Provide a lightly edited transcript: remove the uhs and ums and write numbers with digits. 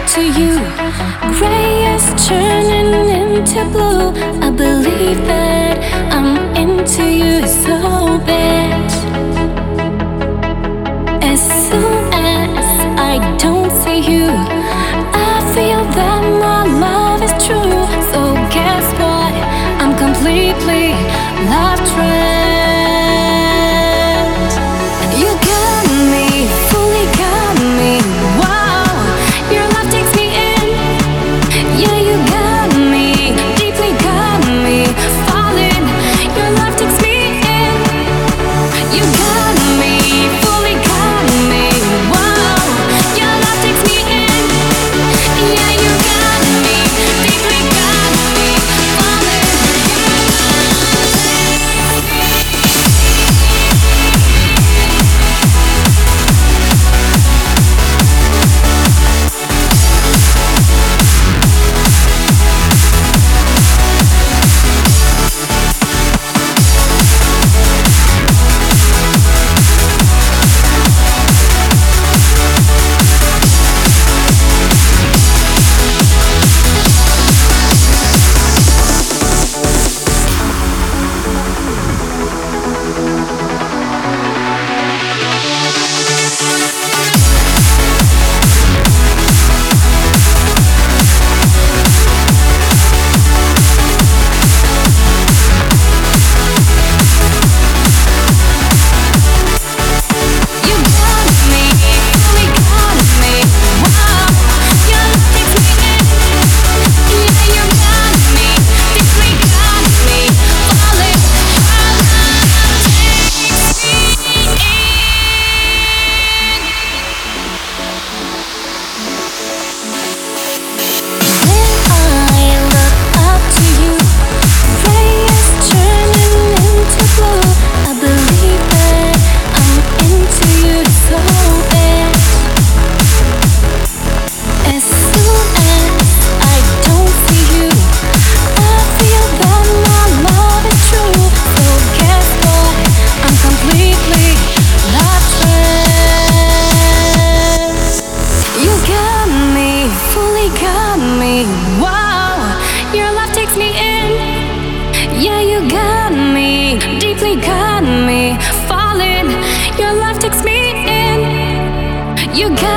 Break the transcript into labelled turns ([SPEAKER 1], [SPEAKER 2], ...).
[SPEAKER 1] to you. Gray is turning into blue. I believe that I'm into you so bad. As soon as I don't see you, I feel that my love is true. So guess what? I'm completely love trapped. You got me, fully got me. Wow, your love takes me in. Yeah, you got me, deeply got me. Falling, your love takes me in. You got me, fully got me. Wow, your love takes me in. Yeah, you got me, deeply got me. Falling, you got